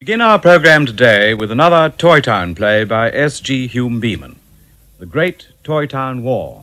Begin our programme today with another Toy Town play by S.G. Hume Beeman, The Great Toy Town War.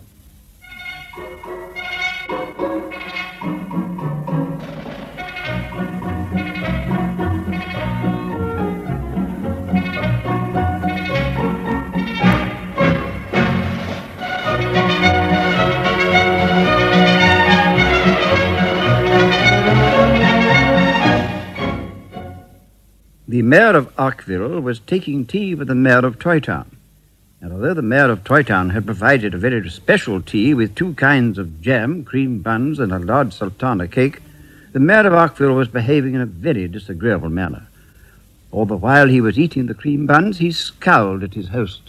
The Mayor of Arkville was taking tea with the Mayor of Toy Town. And although the Mayor of Toy Town had provided a very special tea with 2 kinds of jam, cream buns, and a large sultana cake, the Mayor of Arkville was behaving in a very disagreeable manner. All the while he was eating the cream buns, he scowled at his host.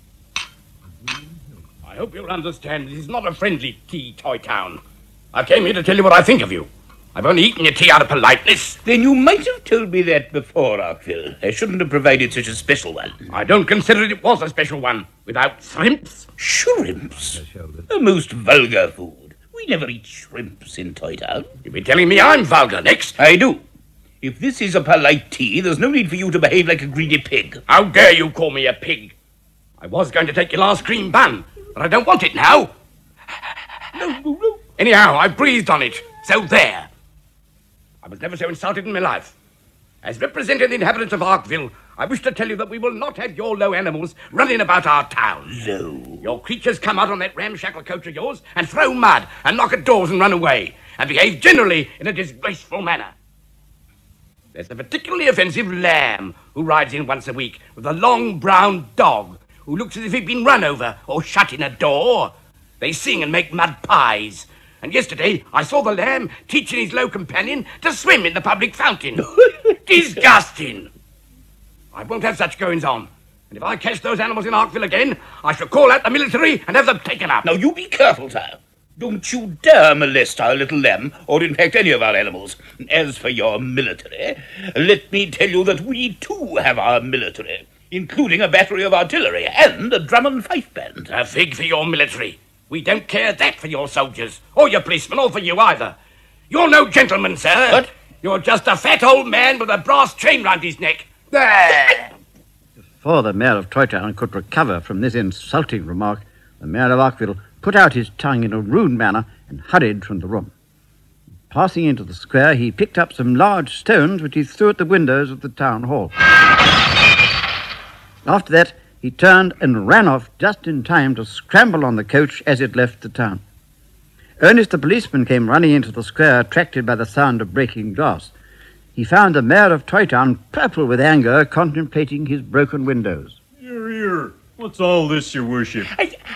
I hope you'll understand this is not a friendly tea, Toy Town. I came here to tell you what I think of you. I've only eaten your tea out of politeness. Then you might have told me that before, Arkville. I shouldn't have provided such a special one. I don't consider it was a special one. Without shrimps. Shrimps? A most vulgar food. We never eat shrimps in Toy Town. You'll be telling me I'm vulgar next. I do. If this is a polite tea, there's no need for you to behave like a greedy pig. How dare you call me a pig? I was going to take your last cream bun, but I don't want it now. No. Anyhow, I breathed on it, so there. I was never so insulted in my life. As representing the inhabitants of Arkville, I wish to tell you that we will not have your low animals running about our town. Low? Your creatures come out on that ramshackle coach of yours and throw mud and knock at doors and run away, and behave generally in a disgraceful manner. There's a particularly offensive lamb who rides in once a week with a long brown dog who looks as if he'd been run over or shut in a door. They sing and make mud pies. And yesterday, I saw the lamb teaching his low companion to swim in the public fountain. Disgusting! I won't have such goings on. And if I catch those animals in Arkville again, I shall call out the military and have them taken up. Now, you be careful, sir. Don't you dare molest our little lamb, or in fact any of our animals. As for your military, let me tell you that we too have our military, including a battery of artillery and a drum and fife band. A fig for your military. We don't care that for your soldiers, or your policemen, or for you either. You're no gentleman, sir. What? You're just a fat old man with a brass chain round his neck. There! Before the Mayor of Toy Town could recover from this insulting remark, the Mayor of Arkville put out his tongue in a rude manner and hurried from the room. Passing into the square, he picked up some large stones which he threw at the windows of the town hall. After that, he turned and ran off just in time to scramble on the coach as it left the town. Ernest the policeman came running into the square, attracted by the sound of breaking glass. He found the Mayor of Toy Town purple with anger, contemplating his broken windows. Here. What's all this, your worship?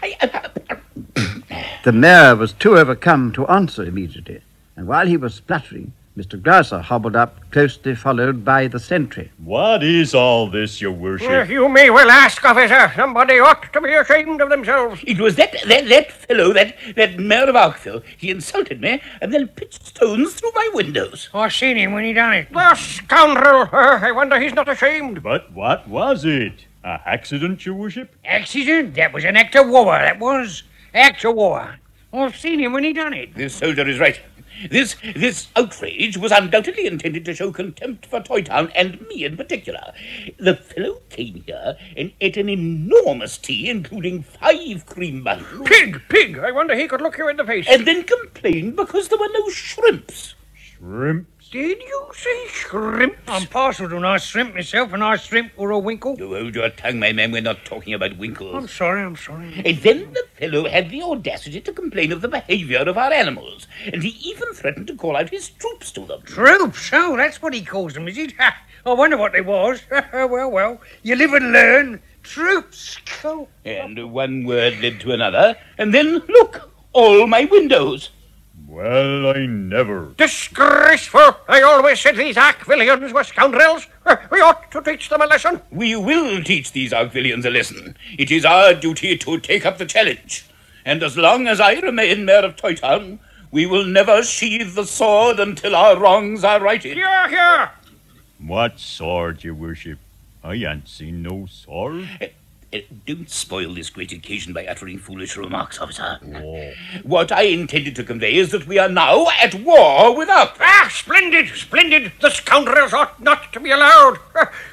The Mayor was too overcome to answer immediately, and while he was spluttering, Mr. Grouser hobbled up, closely followed by the sentry. What is all this, your worship? You may well ask, officer. Somebody ought to be ashamed of themselves. It was that fellow, that Mayor of Arkville. He insulted me and then pitched stones through my windows. I seen him when he done it. The scoundrel! I wonder he's not ashamed. But what was it? A accident, your worship? Accident? That was an act of war, that was. Act of war. I've seen him when he done it. This soldier is right. This outrage was undoubtedly intended to show contempt for Toy Town and me in particular. The fellow came here and ate an enormous tea, including 5 cream buns. Pig! I wonder he could look you in the face. And then complained because there were no shrimps. Shrimp? Did you say shrimps? I'm partial to nice shrimp myself, a nice shrimp or a winkle. You hold your tongue, my man. We're not talking about winkles. I'm sorry. And then the fellow had the audacity to complain of the behavior of our animals, and he even threatened to call out his troops to them. Troops? Oh, that's what he calls them, is it? I wonder what they was. Well, you live and learn. Troops. Oh. And one word led to another, and then, look, all my windows. Well, I never. Disgraceful! I always said these Arkvillians were scoundrels. We ought to teach them a lesson. We will teach these Arkvillians a lesson. It is our duty to take up the challenge. And as long as I remain Mayor of Toy Town, we will never sheathe the sword until our wrongs are righted. Here. What sword, your worship? I ain't seen no sword. Don't spoil this great occasion by uttering foolish remarks, officer. Oh. What I intended to convey is that we are now at war with Arkville. Splendid! The scoundrels ought not to be allowed.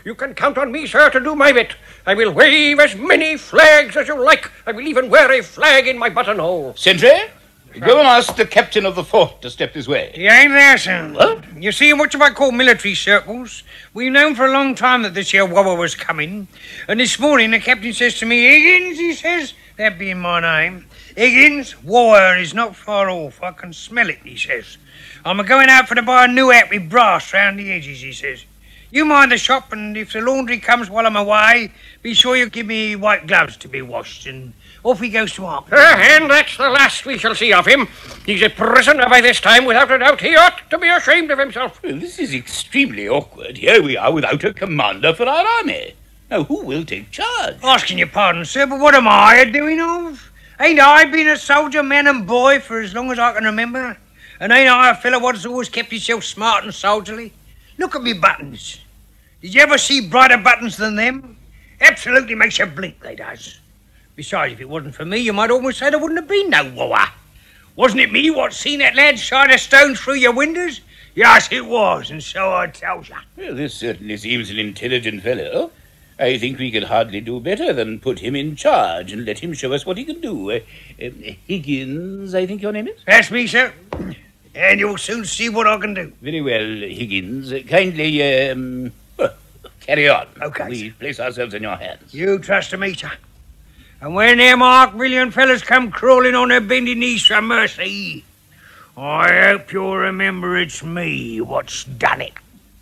You can count on me, sir, to do my bit. I will wave as many flags as you like. I will even wear a flag in my buttonhole. Sentry, go and ask the captain of the fort to step this way. He ain't there, sir. What? You see, in what I call military circles, we've known for a long time that this here wobber was coming. And this morning the captain says to me, Higgins, he says, that being my name, Higgins, war is not far off. I can smell it, he says. I'm a-going out for to buy a new hat with brass round the edges, he says. You mind the shop, and if the laundry comes while I'm away, be sure you give me white gloves to be washed, and off he goes to Ark. And that's the last we shall see of him. He's a prisoner by this time, without a doubt. He ought to be ashamed of himself. Well, this is extremely awkward. Here we are without a commander for our army. Now, who will take charge? Asking your pardon, sir, but what am I a-doing of? Ain't I been a soldier, man and boy, for as long as I can remember? And ain't I a fellow what's always kept himself smart and soldierly? Look at me buttons. Did you ever see brighter buttons than them? Absolutely makes you blink, they does. Besides, if it wasn't for me, you might almost say there wouldn't have been no war. Wasn't it me what seen that lad shine a stone through your windows? Yes, it was, and so I tells you. Well, this certainly seems an intelligent fellow. I think we can hardly do better than put him in charge and let him show us what he can do. Higgins, I think your name is? That's me, sir. And you'll soon see what I can do. Very well, Higgins. Kindly, carry on. Okay, We place ourselves in your hands. You trust to me, sir. And when them Arkvillian fellas come crawling on their bending knees for mercy, I hope you'll remember it's me what's done it.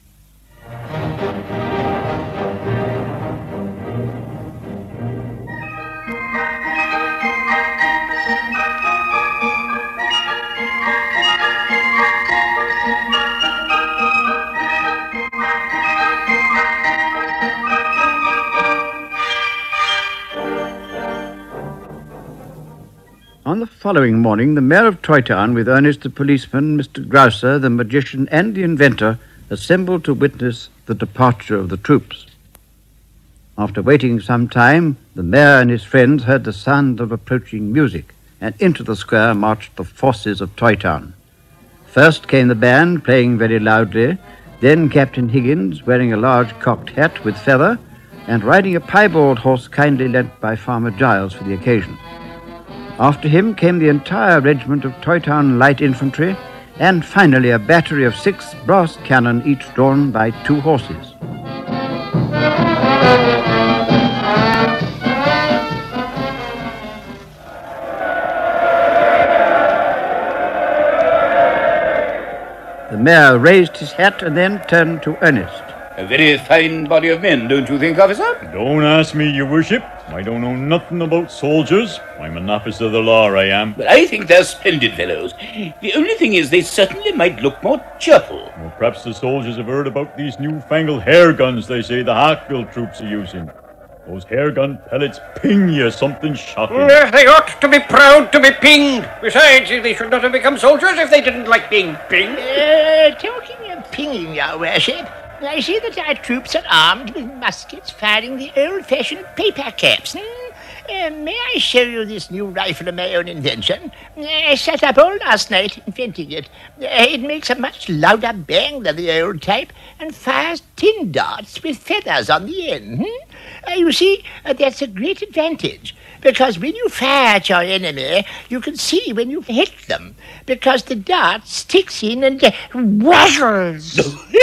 On the following morning, the mayor of Troytown, with Ernest the policeman, Mr. Grouser, the magician, and the inventor, assembled to witness the departure of the troops. After waiting some time, the mayor and his friends heard the sound of approaching music, and into the square marched the forces of Troytown. First came the band, playing very loudly, then Captain Higgins, wearing a large cocked hat with feather, and riding a piebald horse kindly lent by Farmer Giles for the occasion. After him came the entire regiment of Troytown light infantry, and finally a battery of 6 brass cannon, each drawn by 2 horses. The mayor raised his hat and then turned to Ernest. A very fine body of men, don't you think, officer? Don't ask me, your worship. I don't know nothing about soldiers. I'm an officer of the law, I am. But I think they're splendid fellows. The only thing is they certainly might look more cheerful. Well, perhaps the soldiers have heard about these newfangled hair guns they say the Harkville troops are using. Those hair gun pellets ping you something shocking. They ought to be proud to be pinged. Besides, they should not have become soldiers if they didn't like being pinged. Talking of pinging, your worship, I see that our troops are armed with muskets firing the old-fashioned paper caps. May I show you this new rifle of my own invention? I sat up all last night inventing it. It makes a much louder bang than the old type and fires tin darts with feathers on the end. You see, that's a great advantage, because when you fire at your enemy, you can see when you've hit them, because the dart sticks in and waggles.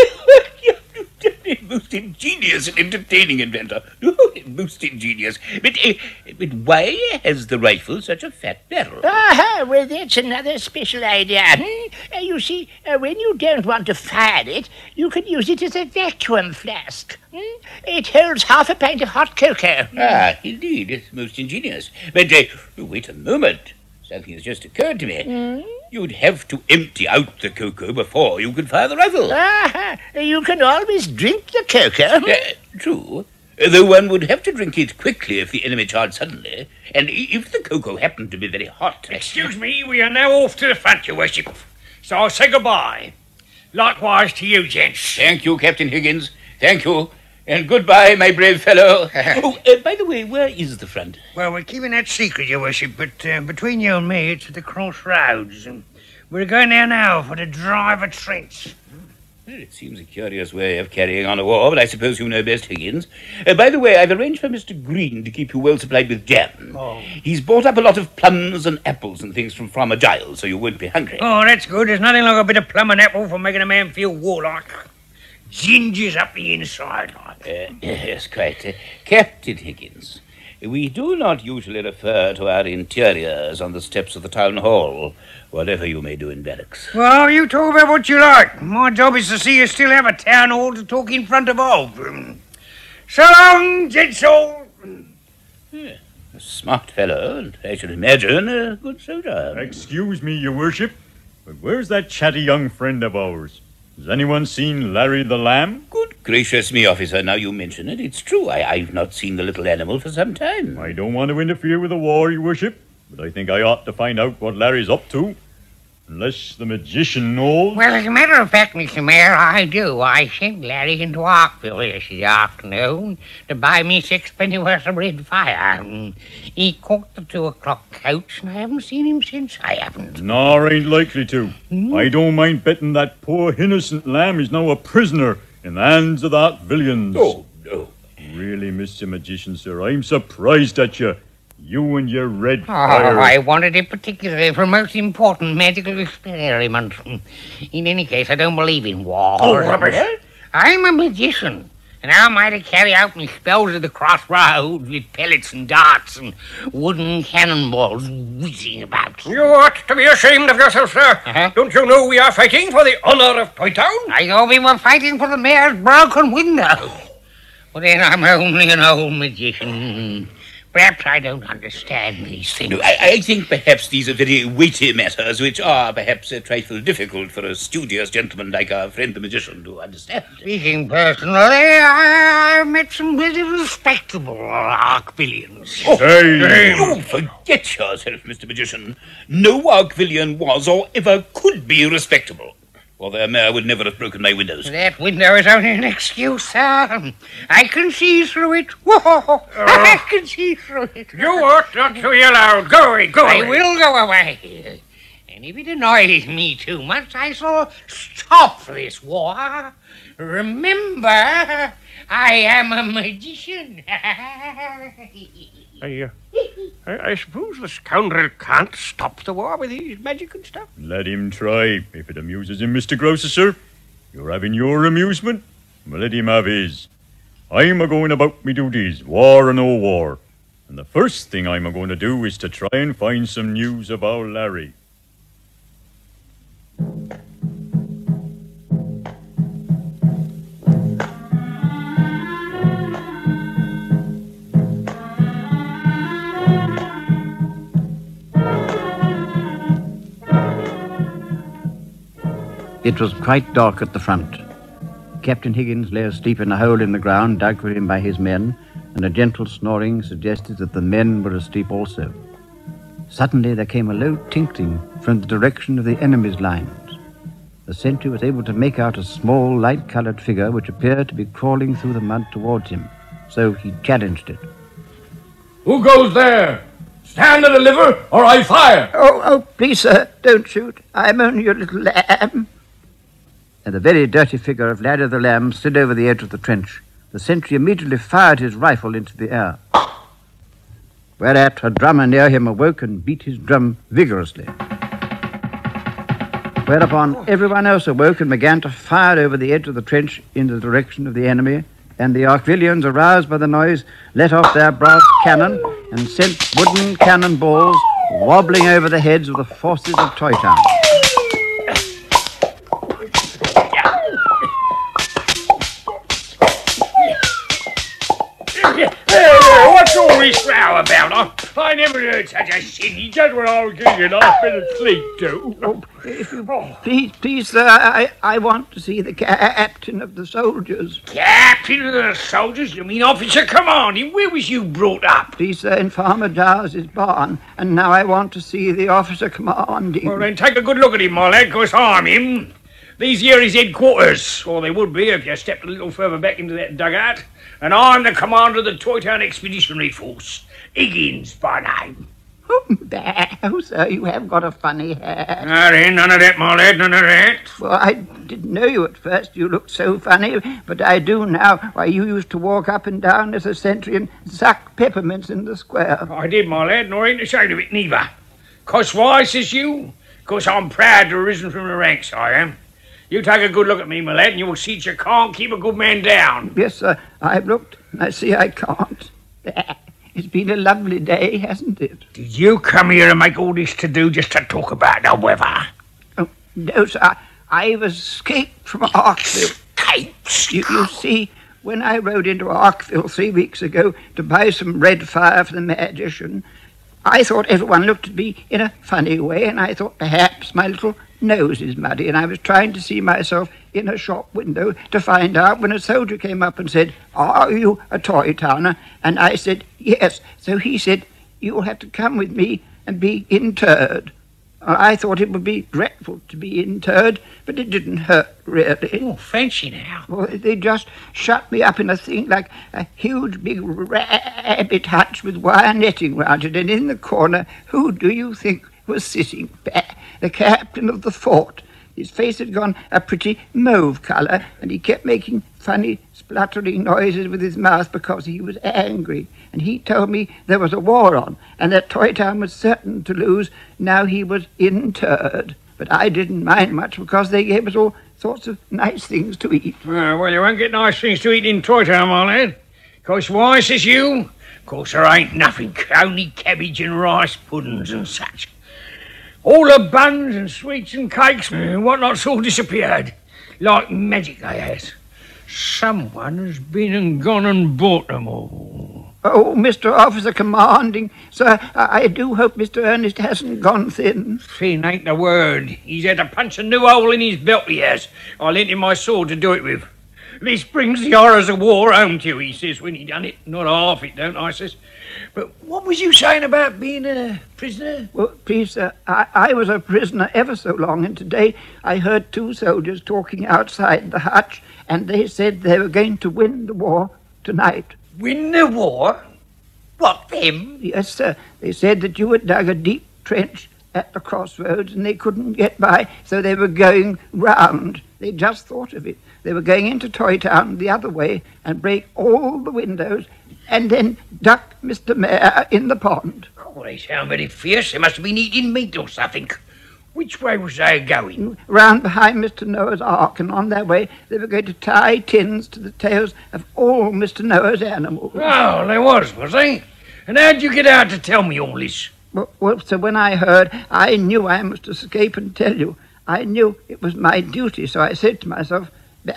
Most ingenious and entertaining inventor. Most ingenious. But why has the rifle such a fat barrel? Well, that's another special idea. You see, when you don't want to fire it, you can use it as a vacuum flask. It holds half a pint of hot cocoa. Indeed. It's most ingenious. But wait a moment. Something has just occurred to me. You'd have to empty out the cocoa before you could fire the rifle. You can always drink the cocoa. True. Though one would have to drink it quickly if the enemy charged suddenly, and if the cocoa happened to be very hot. Excuse me, we are now off to the front, your worship. So I'll say goodbye. Likewise to you, gents. Thank you, Captain Higgins. Thank you. And goodbye, my brave fellow. By the way, where is the front? Well, we're keeping that secret, your worship, but between you and me, it's at the crossroads. And we're going there now for the drive of Trent. Well, it seems a curious way of carrying on a war, but I suppose you know best, Higgins. By the way, I've arranged for Mr. Green to keep you well supplied with jam. Oh. He's bought up a lot of plums and apples and things from Farmer Giles, so you won't be hungry. Oh, that's good. There's nothing like a bit of plum and apple for making a man feel warlike. Gingers up the inside. Yes, quite. Captain Higgins, we do not usually refer to our interiors on the steps of the town hall, whatever you may do in barracks. Well, you talk about what you like. My job is to see you still have a town hall to talk in front of all. So long, gents all. A smart fellow, and I should imagine a good soldier. Excuse me, your worship, but where's that chatty young friend of ours? Has anyone seen Larry the Lamb? Good gracious me, officer, now you mention it. It's true. I've not seen the little animal for some time. I don't want to interfere with the war, your worship, but I think I ought to find out what Larry's up to. Unless the magician knows. Well, as a matter of fact, Mr. Mayor, I do. I sent Larry into Arkville yesterday afternoon to buy me 6 penny worth of red fire. He caught the 2 o'clock coach, and I haven't seen him since. I haven't. Nor ain't likely to. I don't mind betting that poor innocent lamb is now a prisoner in the hands of the Arkvillians. Oh, no. Really, Mr. Magician, sir, I'm surprised at you. You and your red Oh, fire. I wanted it particularly for a most important medical experiment. In any case, I don't believe in war. Oh, rubbish. I'm a magician, and how am I to carry out my spells at the crossroads with pellets and darts and wooden cannonballs whizzing about? You ought to be ashamed of yourself, sir. Uh-huh. Don't you know we are fighting for the honour of Toy Town? I thought we were fighting for the mayor's broken window. But then I'm only an old magician. Perhaps I don't understand these things. No, I think perhaps these are very weighty matters, which are perhaps a trifle difficult for a studious gentleman like our friend the magician to understand. Speaking personally, I've met some very respectable Arkvillians. Hey! You forget yourself, Mr. Magician. No Arkvillian was or ever could be respectable, or their mayor would never have broken my windows. That window is only an excuse, sir. I can see through it. Whoa! I can see through it. You ought not to yell out. Go away, go away. I will go away. And if it annoys me too much, I shall stop this war. Remember, I am a magician. I suppose the scoundrel can't stop the war with his magic and stuff. Let him try. If it amuses him, Mr. Grouser, sir. You're having your amusement. Well, let him have his. I'm a-going about me duties, war or no war. And the first thing I'm a-going to do is to try and find some news of our Larry. It was quite dark at the front. Captain Higgins lay asleep in a hole in the ground dug for him by his men, and a gentle snoring suggested that the men were asleep also. Suddenly there came a low tinkling from the direction of the enemy's lines. The sentry was able to make out a small, light-coloured figure which appeared to be crawling through the mud towards him, so he challenged it. Who goes there? Stand and deliver, or I fire. Oh, please, sir, don't shoot. I'm only your little lamb. And the very dirty figure of Larry the Lamb stood over the edge of the trench. The sentry immediately fired his rifle into the air. Whereat a drummer near him awoke and beat his drum vigorously. Whereupon everyone else awoke and began to fire over the edge of the trench in the direction of the enemy, and the Arkvillians, aroused by the noise, let off their brass cannon and sent wooden cannon balls wobbling over the heads of the forces of Toy Town. What's all this row about? I never heard such a silly. Just when I was getting half bit of sleep, too. Please, sir, I want to see the captain of the soldiers. Captain of the soldiers? You mean officer commanding? Where was you brought up? Please, sir, in Farmer Giles' barn, and now I want to see the officer commanding. Well, then take a good look at him, my lad, because I'm him. These here is headquarters, or they would be if you stepped a little further back into that dugout. And I'm the commander of the Toy Town Expeditionary Force, Higgins by name. Oh, sir, you have got a funny hat. There ain't none of that, my lad, none of that. Well, I didn't know you at first. You looked so funny, but I do now. Why, you used to walk up and down as a sentry and suck peppermints in the square. I did, my lad, nor ain't ashamed of it neither. 'Cause why, says you? 'Cause I'm proud to have risen from the ranks, I am. You take a good look at me, my lad, and you will see that you can't keep a good man down. Yes, sir, I've looked, and I see I can't. It's been a lovely day, hasn't it? Did you come here and make all this to-do just to talk about the weather? Oh, no, sir, I've escaped from Arkville. You see, when I rode into Arkville 3 weeks ago to buy some red fire for the magician, I thought everyone looked at me in a funny way, and I thought perhaps my little nose is muddy, and I was trying to see myself in a shop window to find out when a soldier came up and said, "Are you a toy towner?" And I said, "Yes." So he said, "You'll have to come with me and be interred." I thought it would be dreadful to be interred, but it didn't hurt, really. Oh, fancy now. Well, they just shut me up in a thing like a huge big rabbit hutch with wire netting round it, and in the corner, who do you think was sitting there? The captain of the fort. His face had gone a pretty mauve colour, and he kept making funny spluttering noises with his mouth because he was angry. And he told me there was a war on, and that Toy Town was certain to lose now he was interred. But I didn't mind much because they gave us all sorts of nice things to eat. Well, you won't get nice things to eat in Toy Town, my lad. 'Cause why, says you? 'Cause there ain't nothing, only cabbage and rice puddings and such. All the buns and sweets and cakes and whatnot's all disappeared. Like magic they has. Someone has been and gone and bought them all. Oh, Mr. Officer Commanding, sir, I do hope Mr. Ernest hasn't gone thin. Thin ain't the word. He's had to punch a new hole in his belt, he has. I lent him my sword to do it with. This brings the horrors of war home to you, he says, when he done it. Not half it, don't I, says. But what was you saying about being a prisoner? Well, please, sir, I was a prisoner ever so long, and today I heard 2 soldiers talking outside the hutch, and they said they were going to win the war tonight. Win the war? What, them? Yes, sir. They said that you had dug a deep trench at the crossroads, and they couldn't get by, so they were going round. They just thought of it. They were going into Toy Town the other way and break all the windows and then duck Mr. Mayor in the pond. Oh, they sound very fierce. They must have been eating meat or something. Which way was they going? Round behind Mr. Noah's Ark, and on their way they were going to tie tins to the tails of all Mr. Noah's animals. Oh, they was they? And how'd you get out to tell me all this? Well, so when I heard, I knew I must escape and tell you. I knew it was my duty, so I said to myself,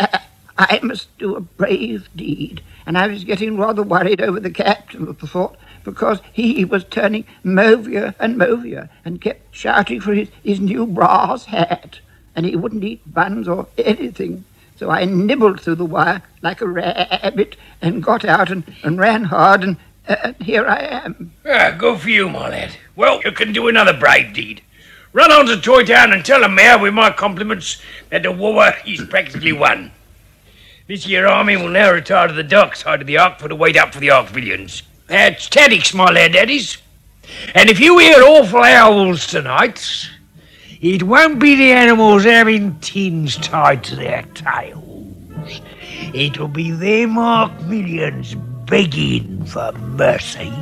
I must do a brave deed. And I was getting rather worried over the captain of the fort, because he was turning mauvier and mauvier and kept shouting for his new brass hat. And he wouldn't eat buns or anything. So I nibbled through the wire like a rabbit and got out and ran hard, and here I am. Good for you, my lad. Well, you can do another brave deed. Run on to Toy Town and tell the mayor with my compliments that the war is practically won. This here army will now retire to the dark side of the Ark for the wait up for the Arkvillians. That's tactics, my lad, that is. And if you hear awful howls tonight, it won't be the animals having tins tied to their tails. It'll be them Arkvillians begging for mercy.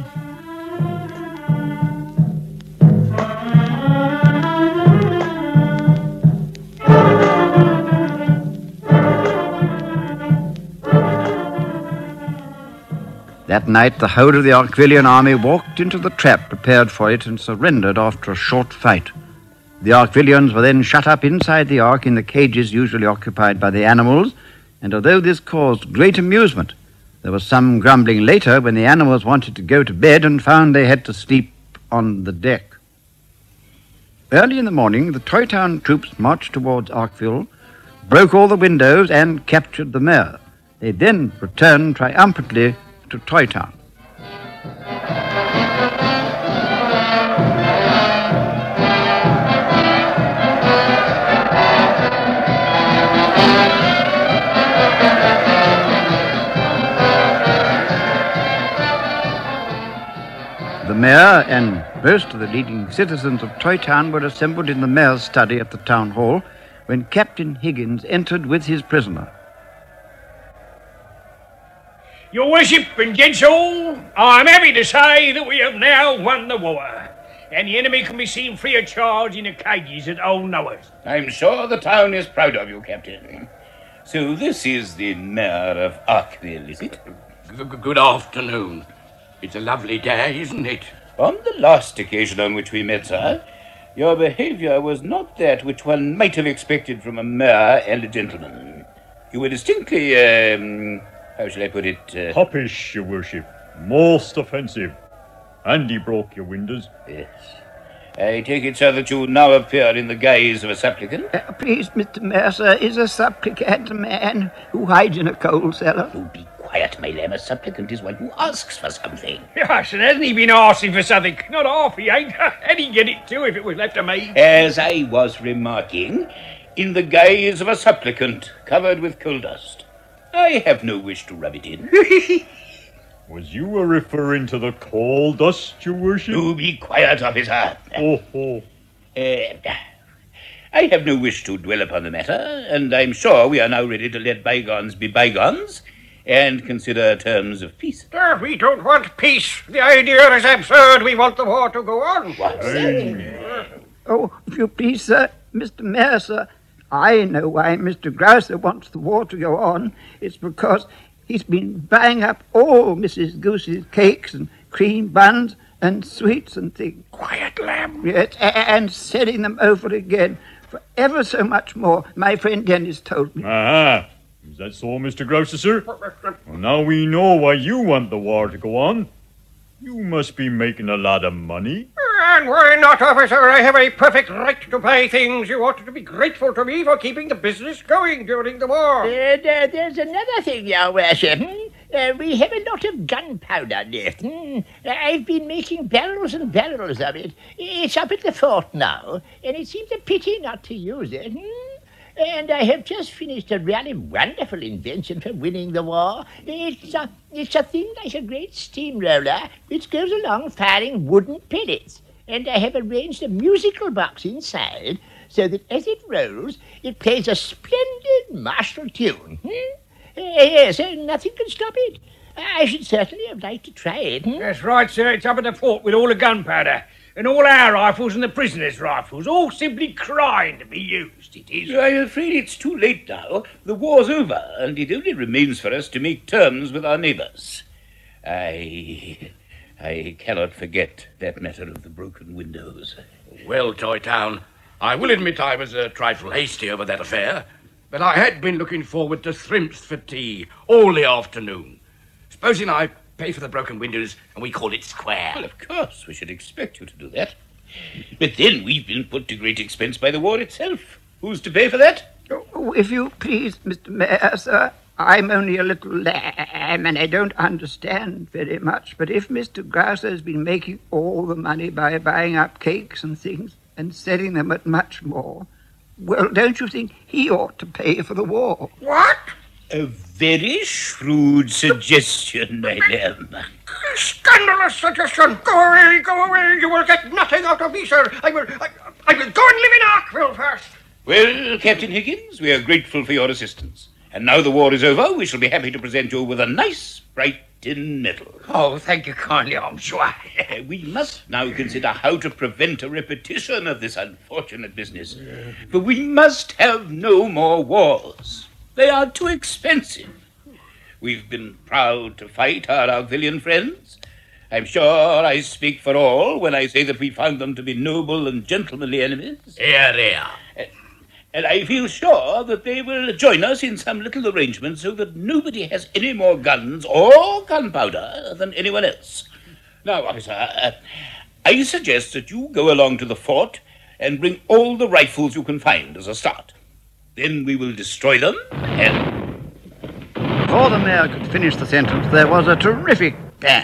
That night, the whole of the Arkvillian army walked into the trap prepared for it and surrendered after a short fight. The Arkvillians were then shut up inside the Ark in the cages usually occupied by the animals, and although this caused great amusement, there was some grumbling later when the animals wanted to go to bed and found they had to sleep on the deck. Early in the morning, the Toy Town troops marched towards Arkville, broke all the windows, and captured the mayor. They then returned triumphantly to Toy Town. The mayor and most of the leading citizens of Toy Town were assembled in the mayor's study at the town hall when Captain Higgins entered with his prisoner. Your worship and gents all, I'm happy to say that we have now won the war, and the enemy can be seen free of charge in the cages at Old Noah's. I'm sure the town is proud of you, Captain. So this is the mayor of Arkville, is it? Good afternoon. It's a lovely day, isn't it? On the last occasion on which we met, sir, your behaviour was not that which one might have expected from a mayor and a gentleman. You were distinctly, how shall I put it? Hoppish, your worship. Most offensive. And he broke your windows. Yes. I take it, sir, that you now appear in the guise of a supplicant? Please, Mr. Mayor, sir, is a supplicant a man who hides in a coal cellar? Oh, be quiet, my lamb. A supplicant is one who asks for something. Yes, and hasn't he been asking for something? Not half he ain't. And he'd get it too if it was left to me. As I was remarking, in the guise of a supplicant covered with coal dust. I have no wish to rub it in. Was you referring to the coal dust, your worship? Do be quiet, officer. Oh. I have no wish to dwell upon the matter, and I'm sure we are now ready to let bygones be bygones and consider terms of peace. We don't want peace. The idea is absurd. We want the war to go on. What? Oh, if you please, sir, Mr. Mayor, sir, I know why Mr. Grouser wants the war to go on. It's because he's been buying up all Mrs. Goose's cakes and cream buns and sweets and things. Quiet, lamb. Yes, and selling them over again for ever so much more, my friend Dennis told me. Aha. Is that so, Mr. Grouser, sir? Well, now we know why you want the war to go on. You must be making a lot of money. And why not, officer? I have a perfect right to buy things. You ought to be grateful to me for keeping the business going during the war. There's another thing, your worship. We have a lot of gunpowder left. I've been making barrels and barrels of it. It's up at the fort now, and it seems a pity not to use it. And I have just finished a really wonderful invention for winning the war. It's a thing like a great steamroller which goes along firing wooden pellets. And I have arranged a musical box inside so that as it rolls, it plays a splendid martial tune. Yes, nothing can stop it. I should certainly have liked to try it. That's right, sir. It's up at the fort with all the gunpowder. And all our rifles and the prisoners' rifles, all simply crying to be used, it is. I'm afraid it's too late now. The war's over, and it only remains for us to make terms with our neighbours. I cannot forget that matter of the broken windows. Well, Toy Town, I will admit I was a trifle hasty over that affair, but I had been looking forward to shrimps for tea all the afternoon. Supposing I pay for the broken windows and we call it square. Well, of course, we should expect you to do that. But then we've been put to great expense by the war itself. Who's to pay for that? Oh, if you please, Mr. Mayor, sir, I'm only a little lamb and I don't understand very much, but if Mr. Grouser has been making all the money by buying up cakes and things and selling them at much more, well, don't you think he ought to pay for the war? What? A very shrewd suggestion, my lamb. Scandalous suggestion! Go away! You will get nothing out of me, sir. I will go and live in Arkville first. Well, Captain Higgins, we are grateful for your assistance. And now the war is over, we shall be happy to present you with a nice, bright tin medal. Oh, thank you kindly, I'm sure. We must now consider how to prevent a repetition of this unfortunate business. For we must have no more wars. They are too expensive. We've been proud to fight our Arkvillian friends. I'm sure I speak for all when I say that we found them to be noble and gentlemanly enemies. Here they are. And I feel sure that they will join us in some little arrangement so that nobody has any more guns or gunpowder than anyone else. Now, officer, I suggest that you go along to the fort and bring all the rifles you can find as a start. Then we will destroy them and... Before the mayor could finish the sentence, there was a terrific bang.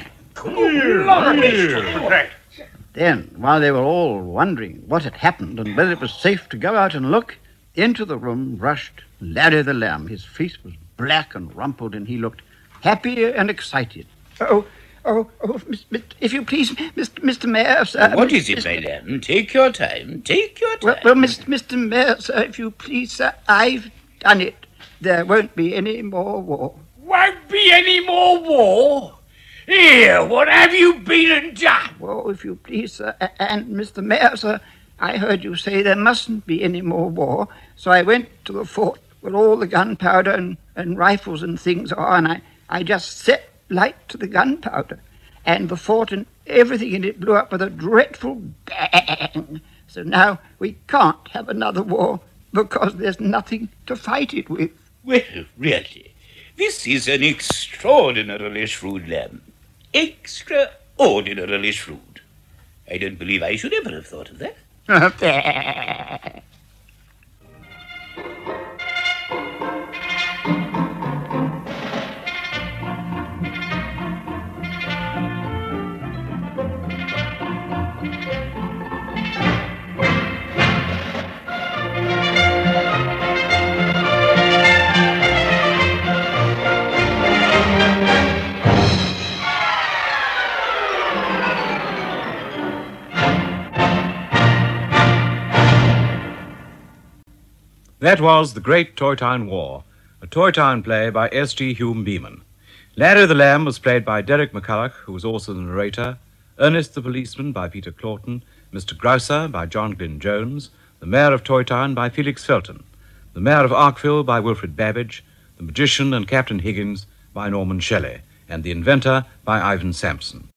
Then, while they were all wondering what had happened and whether it was safe to go out and look, into the room rushed Larry the Lamb. His face was black and rumpled, and he looked happy and excited. Oh, If you please, Mr. Mayor, sir. What is it, my lamb? Take your time. Take your time. Well, Mr. Mayor, sir, if you please, sir, I've done it. There won't be any more war. Won't be any more war? Here, what have you been and done? Well, if you please, sir, and Mr. Mayor, sir, I heard you say there mustn't be any more war, so I went to the fort where all the gunpowder and rifles and things are, and I just set light to the gunpowder, and the fort and everything in it blew up with a dreadful bang. So now we can't have another war because there's nothing to fight it with. Well, really, this is an extraordinarily shrewd lamb. Extraordinarily shrewd. I don't believe I should ever have thought of that. That was The Great Toy Town War, a Toy Town play by S.G. Hume Beeman. Larry the Lamb was played by Derek McCulloch, who was also the narrator, Ernest the Policeman by Peter Claughton, Mr. Grouser by John Glyn Jones, the Mayor of Toy Town by Felix Felton, the Mayor of Arkville by Wilfred Babbage, the Magician and Captain Higgins by Norman Shelley, and the Inventor by Ivan Sampson.